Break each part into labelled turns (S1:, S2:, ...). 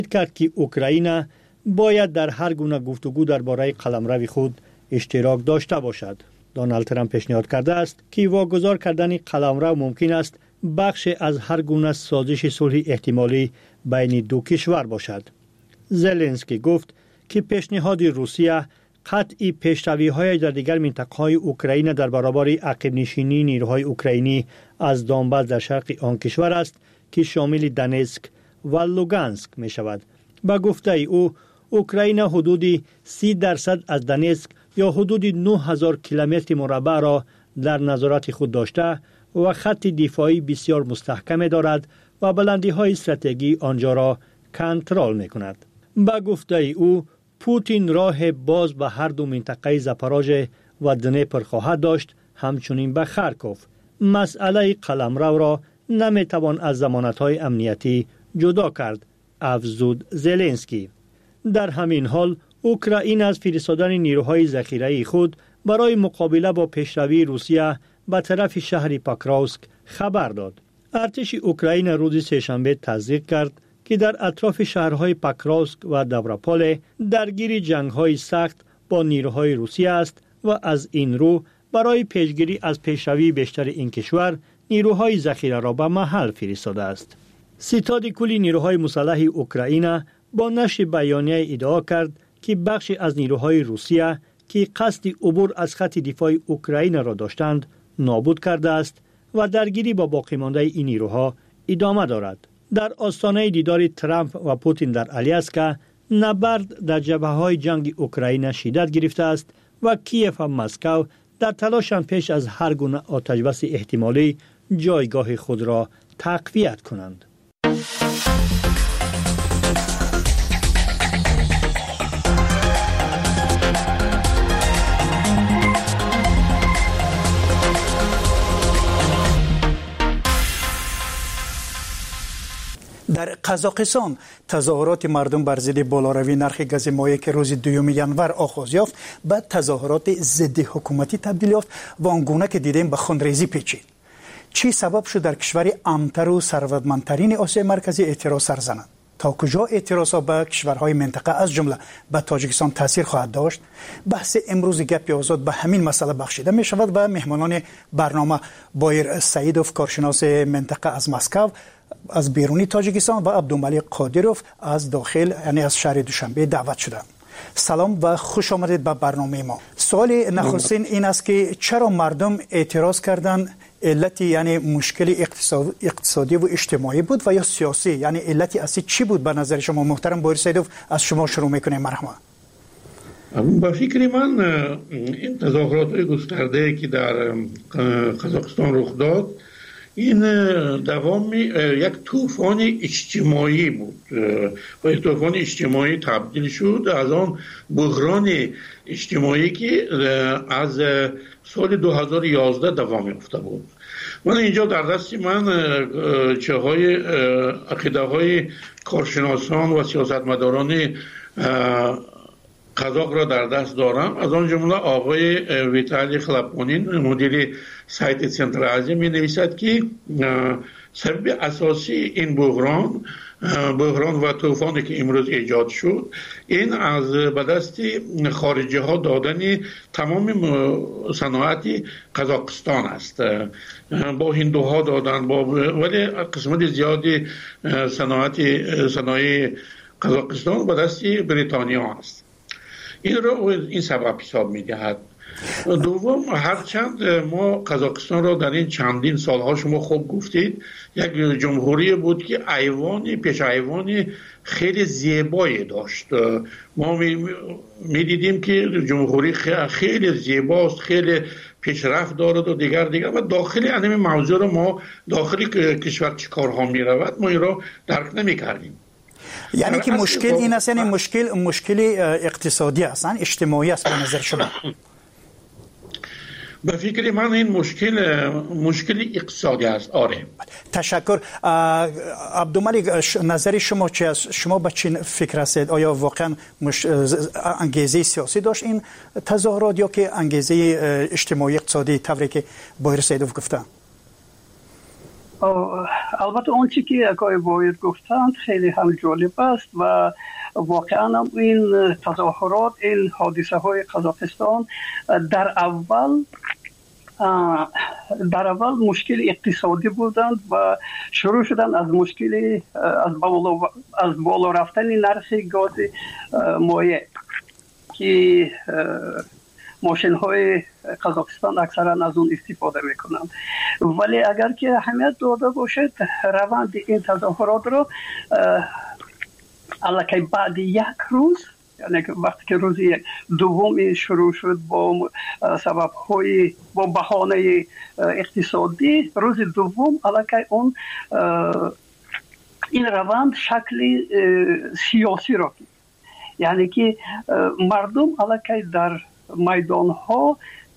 S1: کرد که اوکراین باید در هر گونه گفتگو درباره قلمرو خود اشتراک داشته باشد. دونالد ترامپ پیشنهاد کرده است که واگذار کردن قلمرو ممکن است بخش از هر گونه سازش صلح احتمالی بین دو کشور باشد. زلنسکی گفت که پیشنهاد روسیه قطعی پیشروی‌های در دیگر منطقه‌های اوکراین در برابر عقب نشینی نیروهای اوکراینی از دونباس در شرق آن کشور است که شامل دونتسک و لوگانسک می شود. با گفته او اوکراین حدود 30% از دونتسک یا حدود 9000 کیلومتر مربع را در نظارت خود داشته و خط دفاعی بسیار مستحکم دارد و بلندی‌های استراتژی آنجا را کنترل می‌کند. با گفته او پوتین راه باز به هر دو منطقه زاپاروژه و دنیپر خواهد داشت، همچنین به خارکوف. مسئله قلمرو را نمیتوان از ضمانت‌های امنیتی جدا کرد، افزود زلنسکی. در همین حال اوکراین از فرستادن نیروهای ذخیره خود برای مقابله با پیشروی روسیه به طرف شهر پاکراوسک خبر داد. ارتش اوکراین روز سه‌شنبه تصدیق کرد که در اطراف شهرهای پاکراوسک و داوروپول درگیر جنگ‌های سخت با نیروهای روسیه است و از این رو برای پیشگیری از پیشروی بیشتر این کشور نیروهای ذخیره را به محل فرستاده است. ستاد کل نیروهای مسلح اوکراین با نشر بیانیه ادعا کرد که بخشی از نیروهای روسیه که قصد عبور از خط دفاع اوکراین را داشتند نابود کرده است و درگیری با باقی مانده این نیروها ادامه دارد. در آستانه دیدار ترامپ و پوتین در آلیاسکا نبرد در جبهه‌های جنگ اوکراین شدت گرفته است و کیف و مسکو در تلاشند پیش از هر گونه آتش‌بس احتمالی جایگاه خود را تقویت کنند.
S2: در قزاقستان تظاهرات مردم بر ضد بالاروی نرخ گاز مایع که روز 2 ژانویه آغاز یافت به تظاهرات ضد حکومتی تبدیل یافت و آنگونه که دیدیم به خونریزی پیچید. چی سبب شد در کشور امتر و ثروتمندترین آسیای مرکزی اعتراض سر زنند؟ تا کجا اعتراضها به کشورهای منطقه از جمله به تاجیکستان تاثیر خواهد داشت؟ بحث امروز گپ آزاد به همین مسئله بخشیده می شود و مهمانان برنامه بایر سعیدوف کارشناس منطقه از مسکو از بیرونی تاجیکستان و عبدالملیک قادروف از داخل یعنی از شهر دوشنبه دعوت شدند. سلام و خوش آمدید به برنامه ما. سوال نخستین این است که چرا مردم اعتراض کردند؟ علتی یعنی مشکل اقتصادی و اجتماعی بود و یا سیاسی؟ یعنی علتی اصلی چی بود به نظر شما؟ محترم بایر سعیدوف از شما شروع میکنیم. مرحبا.
S3: با فکر من این تظاهرات گسترده که در قزاقستان رخ داد این دوام یک طوفان اجتماعی بود و این طوفان اجتماعی تبدیل شد از آن بحران اجتماعی که از سال 2011 دوام یافته بود. من اینجا در دست من عقیده های کارشناسان و سیاستمداران قزاق را در دست دارم. از آن جمله آقای ویتالی خلپونین مدیر سایت سنتر آزیا می نویسد که سبب اساسی این بحران و طوفانی که امروز ایجاد شد این از به دست خارجی ها دادن تمام صنایع قزاقستان است. با هندوها دادن ولی قسمت زیادی صنایع قزاقستان به دست بریتانیا است. این سبب حساب می دهد. دوم، هرچند ما قزاقستان را در این چندین سالها شما خوب گفتید یک جمهوری بود که پیش ایوانی خیلی زیبایی داشت. ما می دیدیم که جمهوری خیلی زیباست، خیلی پیشرفت دارد و دیگر و داخل این موضوع را ما داخل کشور چه کارها می رود ما این را درک نمی کردیم.
S2: یعنی که مشکل این است، یعنی مشکل اقتصادی است، اجتماعی است به نظر شما؟
S3: به فکر من این مشکل اقتصادی است. آره.
S2: تشکر. عبدالملیک نظر شما چی است؟ شما به چی فکر هستید؟ آیا واقعا انگیزه سیاسی داشت این تظاهرات یا که انگیزه اجتماعی اقتصادی طوری که بایر سعیدوف گفته؟
S4: البته اون چی که آقای واحد گفتند خیلی هم جالب است و واقعا هم این تظاهرات، این حادثه های قزاقستان در اول مشکل اقتصادی بودند و شروع شدن از مشکل از بالا رفتن نرخ گاز مایع که ماشین های قزاقستان اکثرا از اون استفاده میکنند. ولی اگر که اهمیت داده باشد روند این تظاهرات رو الکی بعد یک روز، یعنی وقتی که روز دوم شروع شد با سبب‌های با بهانه اقتصادی، روز دوم الکی اون این روند شکل سیاسی را گرفت. یعنی که مردم الکی در میدان ها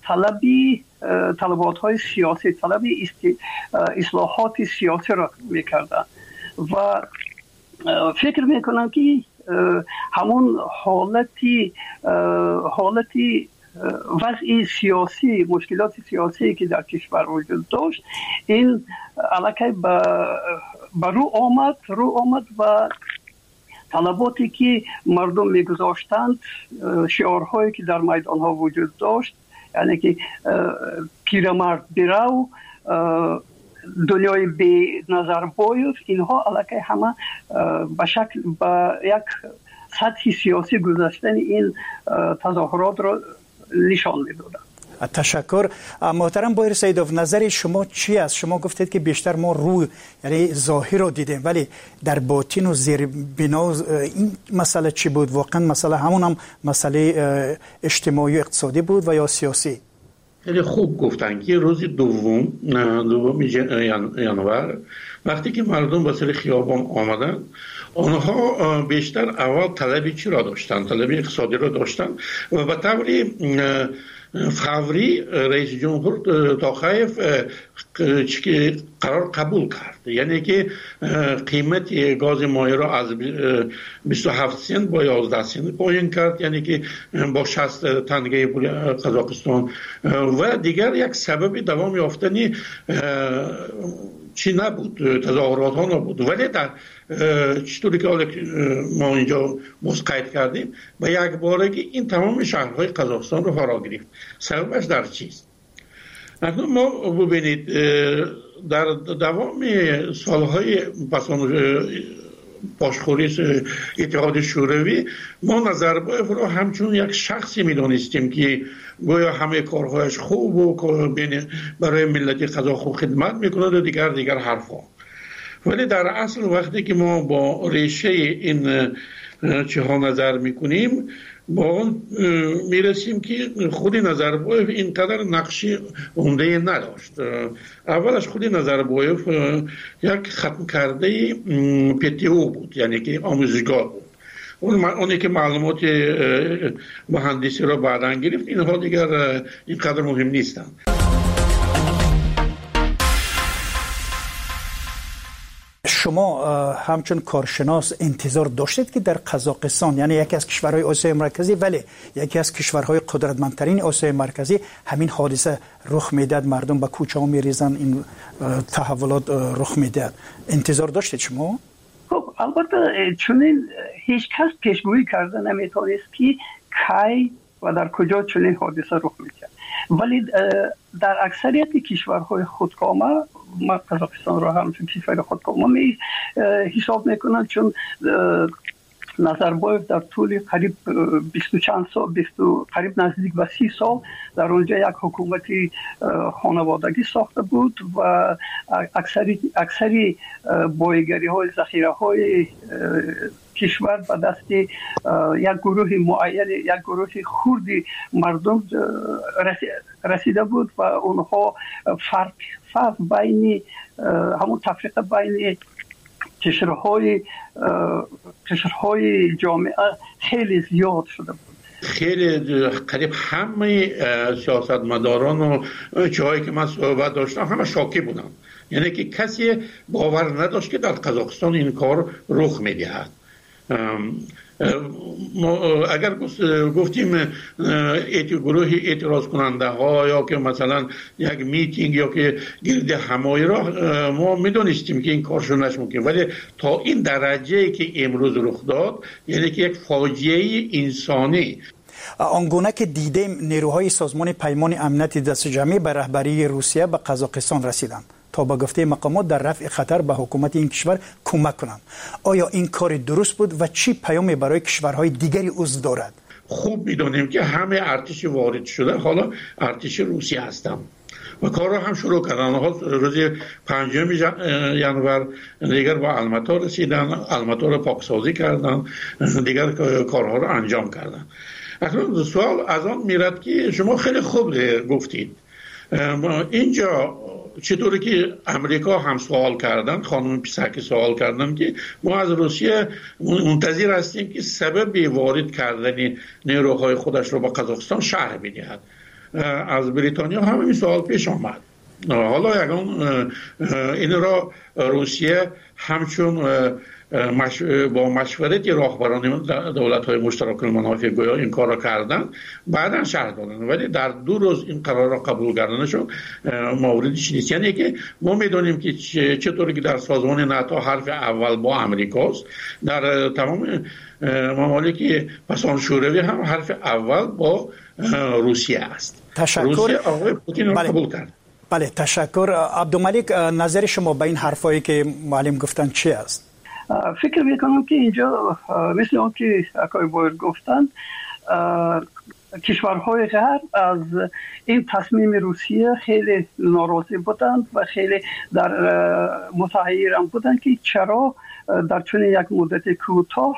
S4: طلبات های سیاسی، طلب اصلاحات سیاسی را میکردن و فکر میکنم که همون حالتی وضع سیاسی، مشکلات سیاسی که در کشور وجود داشت، این علاقه به رو آمد و طلباتی که مردم میگذاشتند، شعارهایی که در میدان ها وجود داشت، یعنی که پیرمرد برو، دنیای بی نظر باید، اینها علاقه همه به یک سطح سیاسی گذاشتن این تظاهرات را نشان میدادند.
S2: تشکر. محترم بایر سیدوف، نظر شما چی است؟ شما گفتید که بیشتر ما روی یعنی ظاهر رو دیدیم، ولی در باطن و زیر بنا این مسئله چی بود؟ واقعا مسئله همون هم مسئله اجتماعی و اقتصادی بود و یا سیاسی؟
S3: خیلی خوب گفتن که روز دوم ژانویه وقتی که مردم به سر خیابان آمدن، آنها بیشتر اول طلب چی را داشتن؟ طلب اقتصادی را داشتن و به طور فوری رئیس جمهور توقیف قرار قبول کرد، یعنی که قیمت گاز مایع را از 27 سنت با 11 سنت پایین کرد، یعنی که با 60 تنگه قزاقستان و دیگر یک سبب دوام یافتنی چی نبود، تظاهرات ها نبود. ولی در چطوری که ما اینجا مسقید کردیم و یک بارگی این تمام شهرهای قزاقستان رو فرا گرفت. سببش در چیست؟ اکنون ما ببینید در دوام سالهای باشخوری اتحاد شوروی ما نظربایف رو همچون یک شخصی میدانستیم که گویا همه کارهایش خوب و برای ملت قزاق خوب خدمت میکنه و دیگر حرفا. ولی در اصل وقتی که ما با ریشه این چه ها نظر میکنیم، با اون میرسیم که خود نظربایف اینقدر نقشی عمده نداشت. اولش خود نظربایف یک ختم کرده PTO بود، یعنی که آموزشگاه بود. اونی که معلومات مهندسی را بعداً گرفت، اینها دیگر اینقدر مهم نیستند.
S2: شما همچون کارشناس انتظار داشتید که در قزاقستان، یعنی یکی از کشورهای آسیای مرکزی ولی یکی از کشورهای قدرتمندترین آسیای مرکزی، همین حادثه رخ میداد، مردم به کوچه ها میریزن، این تحولات رخ میداد؟ انتظار داشتید شما؟
S4: خب البته چنین هیچ کس پیشگویی کرده نمیتونست که کی و در کجا چنین حادثه رخ میکرد. ولی در اکثریت کشورهای خودکامه، ما قزاقستان را هم چون کشور خودکامه حساب میکنند، چون نظربایف در طول قریب 20 چند سال، قریب نزدیک به 30 سال در اونجا یک حکومتی خانوادگی ساخته بود و اکثری بایگری های ذخیره های کشور به دست یک گروه معین، یک گروه خردی مردم رسیده بود و اونها فرق بین همون تفریق بین قشرهای جامعه خیلی زیاد شده بود.
S3: خیلی قریب همه سیاستمداران و جایی که من صحبت داشتم همه شاکی بودن، یعنی که کسی باور نداشت که در قزاقستان این کار رخ میدهد. اگر گفتیم گروه اعتراض کننده ها یا که مثلا یک میتینگ یا که گرد همایی را ما میدونستیم که این کارشون نشمکن، ولی تا این درجه که امروز رخ داد یعنی که یک فاجعه انسانی.
S2: آنگونه که دیدیم نیروهای سازمان پیمان امنیت دست جمعی به رهبری روسیه به قزاقستان رسیدند تا با گفته مقامات در رفع خطر به حکومت این کشور کمک کنند. آیا این کار درست بود و چی پیامی برای کشورهای دیگری عضو دارد؟
S3: خوب میدونیم که همه ارتش وارد شده حالا ارتش روسیه هستند و کار را هم شروع کردن. روز 5 ینور دیگر با الماتا رسیدن، الماتا را پاکسازی کردن، دیگر کارها را انجام کردن. اکنون سوال از آن میرد که شما خیلی خوب گفتید اینجا چطوری که امریکا هم سوال کردن، خانم پیسکی سوال کردن که ما از روسیه منتظر هستیم که سبب وارد کردن نیروهای خودش رو با قزاقستان شرح بدهد. از بریتانیا هم این سوال پیش آمد. حالا یکان این را روسیه همچون با مشورت راهبران دولت‌های مشترک المنافع گویا این کار را کردن، بعداً شرح دادن، ولی در 2 روز این قرار را قبول کردنشون موردش نیست. یعنی که ما میدونیم که چطوری که در سازمان ناتو حرف اول با امریکاست، در تمام ممالک پسان شوروی هم حرف اول با روسیه است. روسیه آقای پوتین را قبول کرد.
S2: بله، تشکر. عبدالملک، نظر شما به این حرفایی که معلم گفتن چی است؟
S4: فکر میکنم که اینجا مثل اون که آقای بایر گفتن کشورهای غرب از این تصمیم روسیه خیلی ناراضی بودند و خیلی در متحیر بودند که چرا در چنین یک مدت کوتاه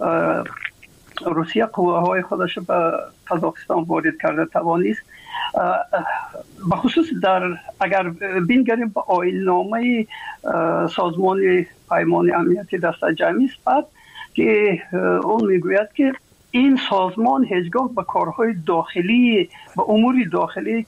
S4: روسیه قواهای خودش به قزاقستان وارد کرده توانست. بخصوص اگر بینگریم به آیین‌نامه سازمان پیمان امنیت دست جمعی است بعد که اون میگوید که این سازمان هیچگاه به کارهای داخلی به امور داخلی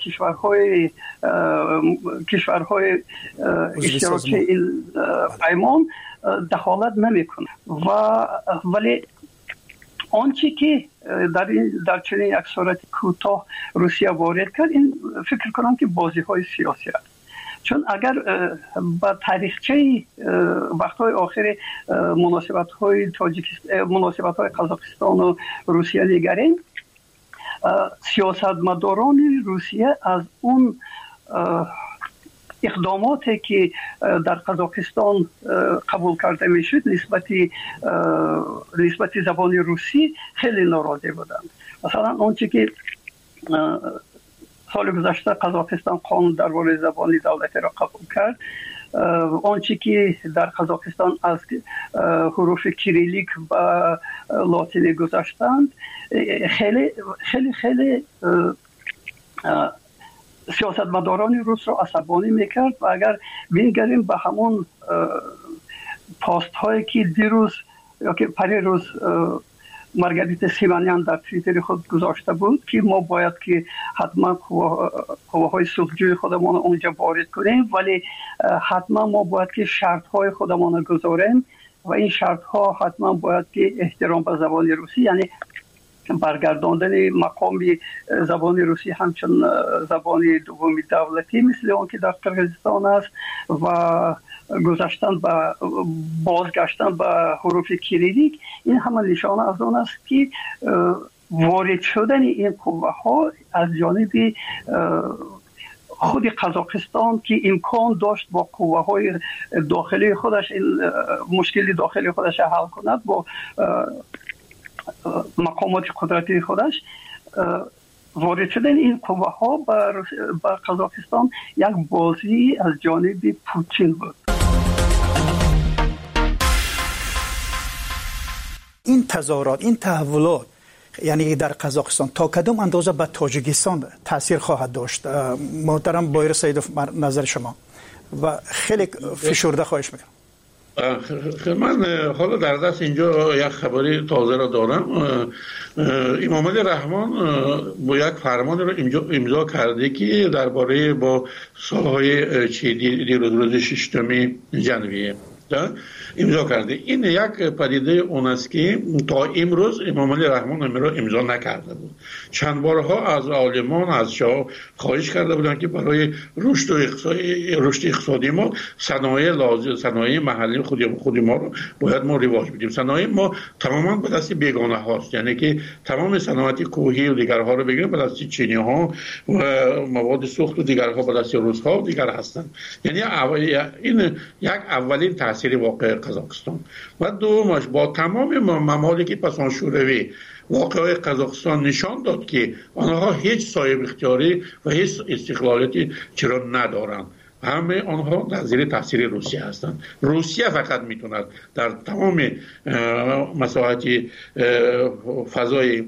S4: کشورهای اشتراکی این پیمان دخالت نمیکنه ولی آنچه که در چنین یک صورت کوتاه روسیه وارد کرد این فکر کنم که بازی های سیاسی است. چون اگر با تاریخچه وقتهای آخر مناسبت های قزاقستان و روسیه نگریم، سیاستمداران روسیه از اون اقداماتی که در قزاقستان قبول کرده میشد نسبت زبان روسی خیلی ناراضی بودند. مثلا آنچه که سال گذشته قزاقستان قانون درباره زبان دولتی را قبول کرد، آنچه که در قزاقستان از حروف کریلیک و لاتینی گذاشتند خیلی خیلی خیلی سیاستمداران روس را عصبانی میکرد و اگر بینگریم به همون پاست هایی که دیروز یا که پریروز مارگریتا سیمانیان در توییتر خود گذاشته بود که ما باید که حتما قواهای صلحجوی خودمان اونجا وارد کنیم، ولی حتما ما باید که شرط های خودمان گذاریم و این شرط ها حتما باید که احترام به زبان روسی، یعنی برگرداندن مقام زبان روسی همچون زبان دومی دولتی مثل اون که در قرقیزستان است و بازگشتن به حروف کریلیک، این همه نشانه از آن است که وارد شدن این قوه ها از جانب خود قزاقستان که امکان داشت با قوه های داخلی خودش این مشکل داخلی خودش حل کند، با مقامات قدرتی خودش وارد شدن این قوه ها به قزاقستان یک بازی از جانب پوتین بود.
S2: این تظاهرات، این تحولات یعنی در قزاقستان تا کدام اندازه به تاجیکستان تاثیر خواهد داشت؟ محترم بایر سیدوف، نظر شما و خیلی فشرده خواهش میکنم.
S3: من حالا در دست اینجا یک خبری تازه را دارم. امام علی رحمان با یک فرمان را امضا کرده که درباره با سالهای روز 6 ژانویه امضا کرده. این یک پدیده اون است که تا امروز امام علی رحمان امضا نکرده بود. چند بارها از عالمان از شاه خواهش کرده بودند که برای رشد اقتصادی ما صنایع محلی خود ما رو باید ما رواج بدیم. صنایع ما تماما به دست بیگانه هاست، یعنی که تمام صنایع کوهی و دیگرها رو بگیریم به دست چینی ها و مواد سوخت و دیگرها به دست روس ها و دیگر هستند. یعنی این یک اولین تاثیر واقع قزاقستان و دومش با تمام ممالک پسان شوروی واقعه قزاقستان نشان داد که آنها هیچ صاحب اختیاری و هیچ استقلالیتی چرا ندارند. همه آنها در زیر تاثیر روسیه هستند. روسیه فقط میتوند در تمام مساحت فضای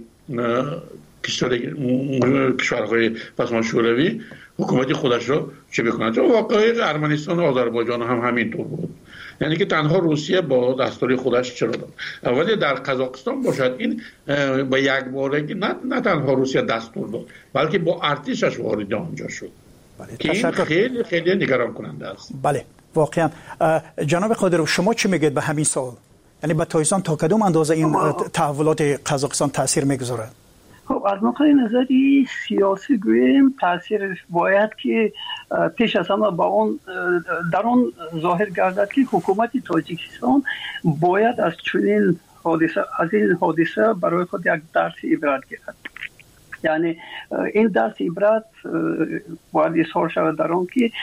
S3: کشورهای پسمان شوروی حکومت خودش را چه بکند. واقعه ارمنستان و آذربایجان هم همینطور بود، یعنی که تنها روسیه با دستور خودش چرا داد. ولی در قزاقستان باشد این با یک بارگی نه تنها روسیه دستور داد بلکه با ارتشش وارد آنجا شد.
S2: بله.
S3: که این خیلی خیلی نگران کننده است.
S2: بله واقعا. جناب قادرو شما چی میگید به همین سوال؟ یعنی به تایستان تا کدوم اندازه این تحولات قزاقستان تاثیر میگذاره؟
S4: خب از نقطه نظری سیاسی گوییم تاثیر باید که پیش از همه با اون در اون ظاهر گردد که حکومت تاجیکستان باید از چنین حادثه برای خود یک درس عبرت گیرد. یعنی این درس عبرت باید اظهار شود در آن که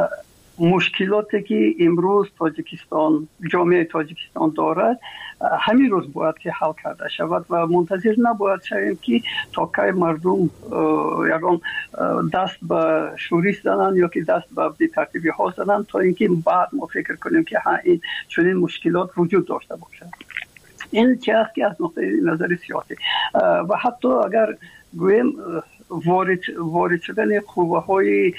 S4: مشکلاتی که امروز جامعه تاجیکستان دارد همین روز باید که حل کرده شود و منتظر نباید شویم که تا کی مردم یکان دست به شوریش زنند یا که دست به بی‌ترتیبی ها زنند تا اینکه بعد ما فکر کنیم که این چنین مشکلات وجود داشته باشد. این چه است که از نقطه نظر سیاسی و حتی اگر گویم وارد شدن قوه‌های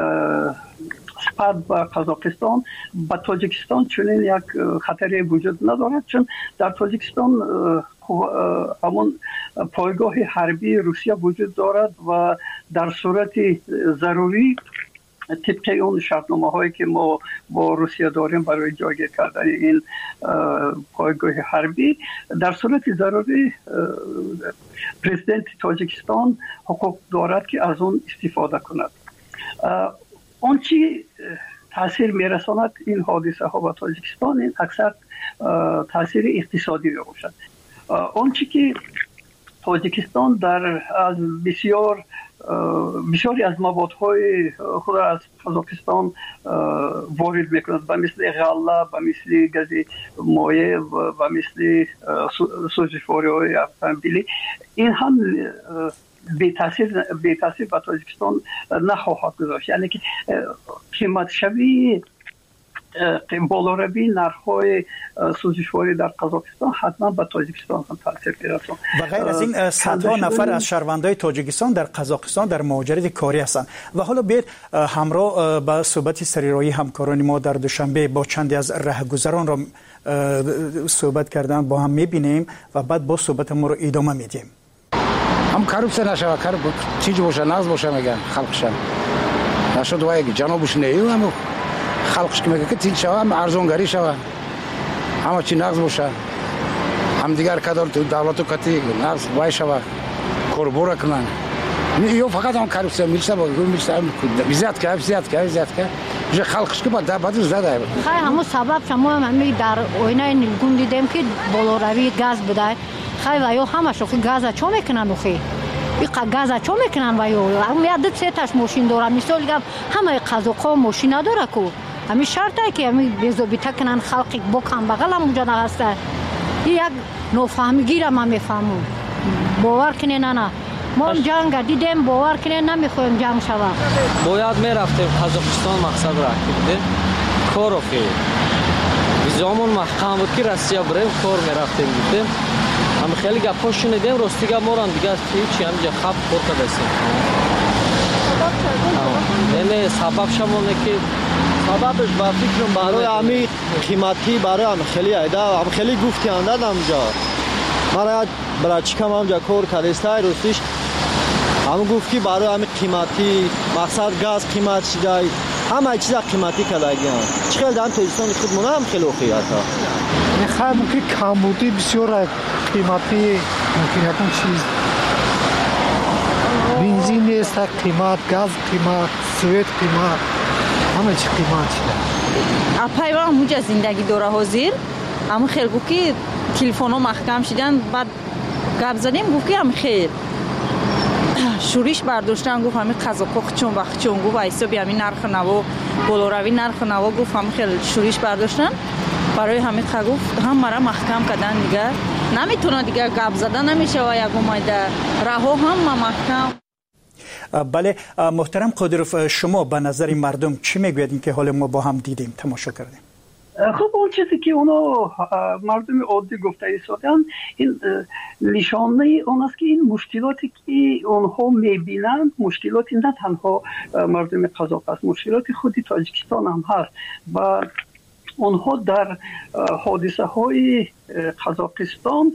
S4: سپاه به قزاقستان با تاجیکستان چنین یک خطری وجود ندارد، چون در تاجیکستان همون پایگاه حربی روسیه وجود دارد و در صورت ضروری طبق اون شرطنامه هایی که ما با روسیه داریم برای جایگیر کردن این پایگاه حربی در صورت ضروری پرزیدنت تاجیکستان حقوق دارد که از اون استفاده کند. اون چی تاثیر میرساند این حادثه ها به تاجیکستان این اکثر تاثیر اقتصادی باشد. اون چی که تاجیکستان در از بسیاری از موادهای خود از قزاقستان وارد میکند و مثل غله و مثل گاز مایع و مثل سوزشواری های اتومبیلی این هم بی تاثیر به تاجیکستان نخواهد گذاشت. یعنی که قیمت شوی بالاروی نرخ‌های سوزشواری در قزاقستان حتما به تاجیکستان هم تاثیر می‌رساند.
S2: و غیر از این صدها نفر از شهروندان تاجیکستان در قزاقستان در مهاجرت کاری هستند. و حالا بیاید همراه با صحبت سریرایی همکاران ما در دوشنبه با چندی از رهگذران را صحبت کردن با هم می‌بینیم و بعد با صحبت ما رو ادامه میدیم.
S5: هم коррупция نشود، چیزی باشه نقض باشه میگن خلقش نشد و یک جنابش نیو هم خلقش که میگه که تین شوه هم ارزانگری شوه همه چی نقض باشه هم دیگر کدار تو دولت و کتی نقض وای شوه کوربورا کنن یا فقط هم коррупция میشه با میشه زیاد که جو خلقش که بعد زده
S6: خیلی همون سبب شما هم در آینه نیلگون دیدیم که بالاروی گاز بده خیلی و یا همه شو گاز چه میکنن اخی این گاز چه میکنن و یا هم یاد سیتش ماشین داره مثال همه قزاق‌ها ماشین نداره کو همین شرطه که همین بیزوبیته کنن خلقی بکن بغل هم اونجا هسته این یک نفهمیگی را ما میفهمون باور کنین نه ما جنگ دیدیم باور کنین نمیخوایم جنگ شوه
S7: باید میرفتیم قزاقستان مقصد را کردیم کار اخی ویزامون محکم بود که روسیه بریم کار میرفتیم دیدیم هم خیلی گپا شنیدیم راستیگه ما را دیگه چی همینجا خب کار کردیم یعنی سبب شمونه که
S8: سببش با فکرم برای همین قیمتی برای هم خیلی ایده هم خیلی گفتی انداد همجا مرا برای چیکم همجا کار کردسته روستیش هم گفت که برای همین قیمتی مقصد گاز قیمت شده همه چیزا قیمتی کردگی هم خیلی در توجیستان خودمونه هم خیلی اوخیات ها
S9: میخوایم که کمبودی بسیار قیمتی ممکن یکم چیز بنزین نیست قیمت گاز قیمت سویت قیمت همه چی قیمت شده
S10: اپایوان همونجا زندگی دوره حاضر همون خیلی گفت که تلفن ها محکم شدن بعد گپ زدیم گفت که هم خیر شورش برداشتن گفت همین قزاق‌ها چون وقت چون گفت حسابی همین نرخ نوا بالاروی نرخ نوا گفت همین خیلی شورش برداشتن برای همین گفت هم مرا محکم کردن دیگه نمیتونه دیگه گپ زدن نمیشه و یک اومده رها هم محکم.
S2: بله محترم قادروف شما به نظر مردم چی میگوید این که حال ما با هم دیدیم تماشا کردیم؟
S4: خب اون چیزی که اونا مردم عادی گفته ایستادن این نشانه اون است که این مشکلاتی که اونها میبینند مشکلاتی نه تنها مردم قزاق است مشکلات خودی تاجیکستان هم هست و اونها در حادثه های قزاقستان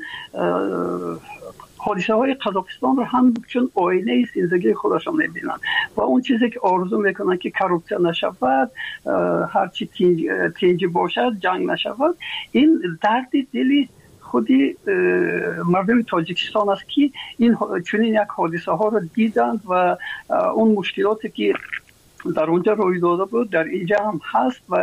S4: رو هم چون آینه زندگی خودشان میبینن و اون چیزی که آرزو میکنن که کروپسیون نشود هرچی تنجی باشد جنگ نشود این درد دلی خودی مردم تاجیکستان است که این چنین یک حادثه ها رو دیدند و اون مشکلاتی که در اونجا روی داده بود در اینجا هم هست و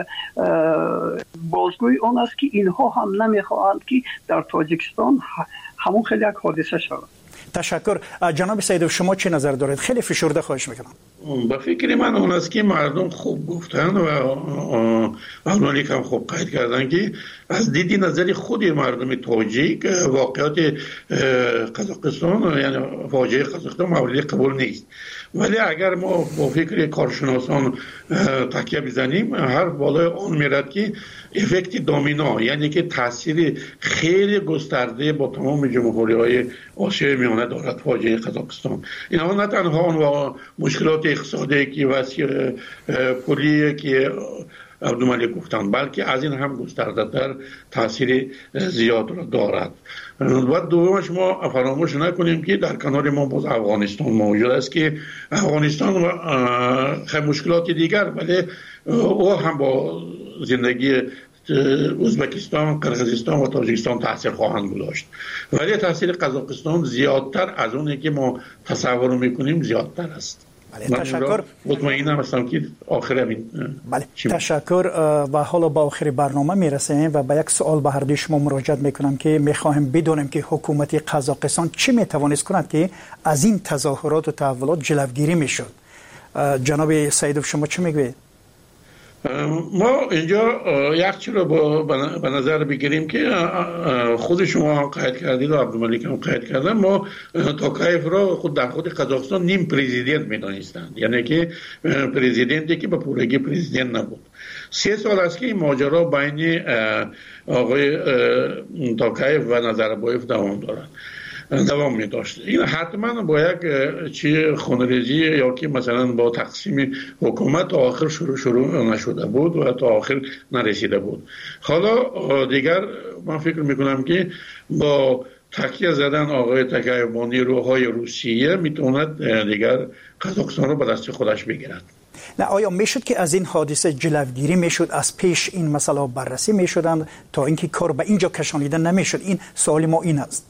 S4: بازگوی اون است که اینها هم نمیخواهند که در تاجیکستان همون خیلی یک حادثه شود.
S2: تشکر. جناب سیدوف شما چه نظر دارید؟ خیلی فشرده خواهش میکنم.
S3: به فکر من اون است که مردم خوب گفتن و عبدالملک هم خوب قید کردن که از دیدی نظری خود مردم تاجیک واقعات قزاقستان یعنی فاجعه قزاقستان مورد قبول نیست ولی اگر ما با فکر کارشناسان تکیه بزنیم هر بالای آن میرد که افکت دامینا یعنی که تاثیر خیلی گسترده با تمام جمهوری‌های آسیای میانه دارد فاجعه قزاقستان. اینها نه تنها اون مشکلات اقتصادی که وسیع کلی که عبدالملک گفتند بلکه از این هم گسترده‌تر تاثیر زیاد را دارد. و دومش ما فراموش نکنیم که در کنار ما باز افغانستان موجود است که افغانستان خیلی مشکلات دیگر ولی او هم با زندگی ازبکستان، قرقیزستان و تاجیکستان تاثیر خواهند گذاشت ولی تاثیر قزاقستان زیادتر از اونی که ما تصور میکنیم زیادتر است.
S2: بله تشکر.
S3: مطمئنم هستم که آخر همین
S2: بله تشکر و حالا با آخر برنامه میرسیم و با یک سوال به هر دوی شما مراجعه میکنم که میخواهیم بدونیم که حکومت قزاقستان چی میتوانست کند که از این تظاهرات و تحولات جلوگیری میشد. جناب سیدوف شما چی میگوید؟
S3: ما اینجا یک چیز رو به نظر بگیریم که خود شما هم قید کردید و عبدالملک هم قید کردن ما توکایف را خود در خود قزاقستان نیم پرزیدنت می‌دانستند یعنی که پرزیدنتی که به پورگی پرزیدنت نبود. 3 سال است که این ماجرا بین آقای توکایف و نظربایف دوام می داشت. این حتما با یک چی خونریزی یا که مثلا با تقسیم حکومت تا آخر شروع نشده بود و تا آخر نرسیده بود. حالا دیگر من فکر میکنم که با تکیه زدن آقای توکایف با نیروهای روسیه میتواند دیگر قزاقستان رو به دست خودش بگیرد.
S2: نه آیا میشد که از این حادثه جلوگیری میشد از پیش این مسئله بررسی میشدند تا اینکه کار به اینجا کشانیده نمیشد؟ این سوال ما این است.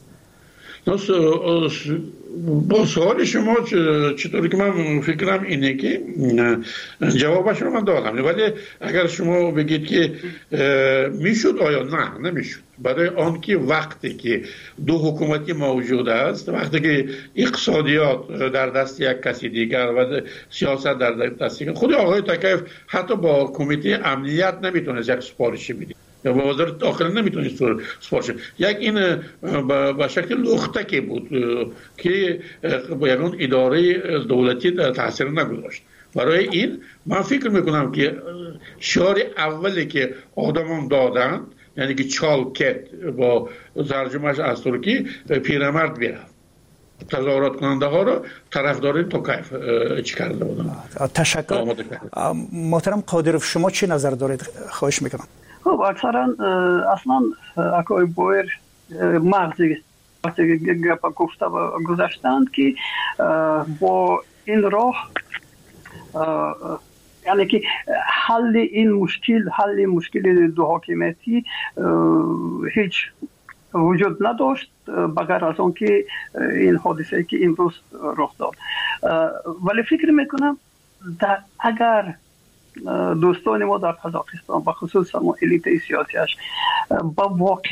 S3: با سوال شما چطوری که من فکرم اینه که جوابش رو من دادم ولی اگر شما بگید که میشد آیا نه نمیشد برای آن که وقتی که دو حکومتی موجود است وقتی که اقتصادیات در دست یک کسی دیگر و سیاست در دست دیگر خود آقای توکایف حتی با کمیته امنیت نمیتونست یک سفارشی بده یا با وزارت داخله نمیتونست سفارش یک این به شکل لختکی بود که با یکون اداره دولتی تاثیر نگذاشت. برای این من فکر میکنم که شعار اولی که آدمان دادن یعنی که چالکت با ترجمهش از ترکی پیرمرد بیرفت تظاهرات کننده ها رو طرفدار توکایف چی کرده بودن.
S2: تشکر. محترم قادروف شما چه نظر دارید؟ خواهش میکنم.
S4: خب اکثرا اصلا اکای بایر مغزی گپا گفته و گذاشتند که با این راه یعنی که حل این مشکل دو حاکمیتی هیچ وجود نداشت بغیر از اون که این حادثه که امروز رخ داد. ولی فکر میکنم اگر دوستان ما در قزاقستان و خصوصا الیت سیاسیش با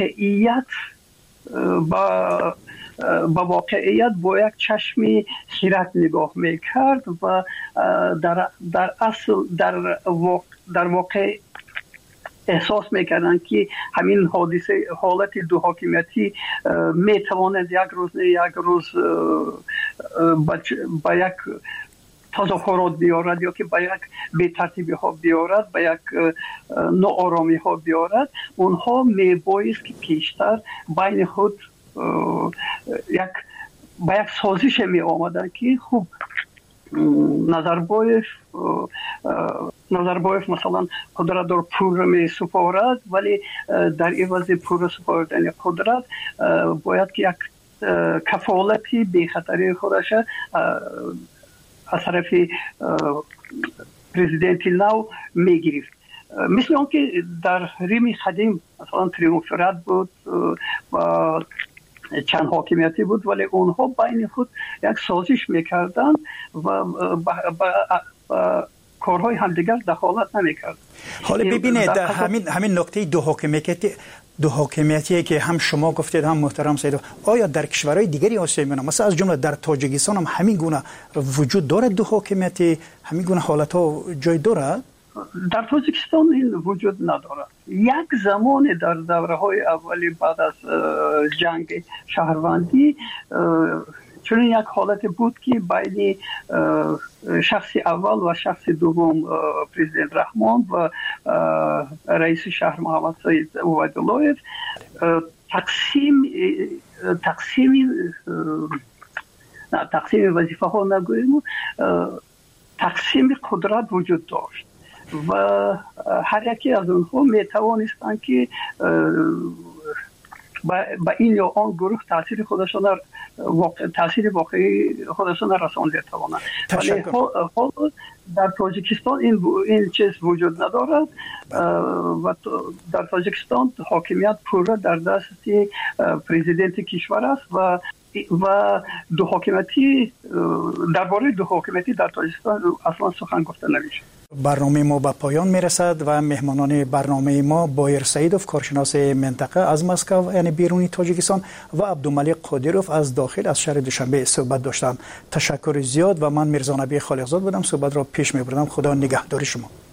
S4: واقعیت با یک چشم خیرت نگاه میکرد و در واقع احساس میکردن که همین حالت دو حاکمیتی میتواند یک روز با یک تظاهرات بیارد یا که با یک بی‌ترتیبی ها بیارد، با یک ناآرامی ها بیارد، اونها میبایست که پیشتر بین خود با یک سازش می آمدن که خوب نظربایف مثلا قدرت در پور می سپارد، ولی در عوض پور سپاردن قدرت باید که یک کفالتی بی خطری خودش از طرف پرزیدنت نو میگرفت. مثل اون که در ریم قدیم مثلا تریومفرات بود و چند حاکمیتی بود، ولی اونها بین خود یک سازش میکردن و کارهای همدیگر دخالت نمیکرد.
S2: حالا ببینید همین نکته دو حاکمیتی که هم شما گفتید هم محترم سید، آیا در کشورهای دیگری آسیا میانه مثلا از جمله در تاجیکستان هم همین گونه وجود دارد؟ دو حاکمیتی همین گونه حالت ها جای دارد؟
S4: در تاجیکستان این وجود ندارد. یک زمان در دوره های اولی بعد از جنگ شهروندی چون یک حالت بود که بین شخص اول و شخص دوم پرزیدنت رحمان و رئیس شهر محمد سید عبیدالله تقسیم وظیفه ها نگوییم، تقسیم قدرت وجود داشت و هر یکی از اونها می توانستند که با این یا آن گروه تاثیر واقعی خودشان رسانده توانند. ولی در تاجیکستان این چیز وجود ندارد و در تاجیکستان حاکمیت پورا در دست پرزیدنت کشور است و دو حاکمیتی درباره دو حاکمیتی در تاجیکستان اصلا سخن گفته نمیشه.
S2: برنامه ما به پایان میرسد و مهمانان برنامه ما بایر سعیدوف کارشناس منطقه از مسکو یعنی بیرونی تاجیکستان و عبدالملک قادروف از داخل از شهر دوشنبه صحبت داشتند. تشکر زیاد و من میرزا نبی خالقزاد بودم، صحبت را پیش میبردم. خدا نگهدار شما.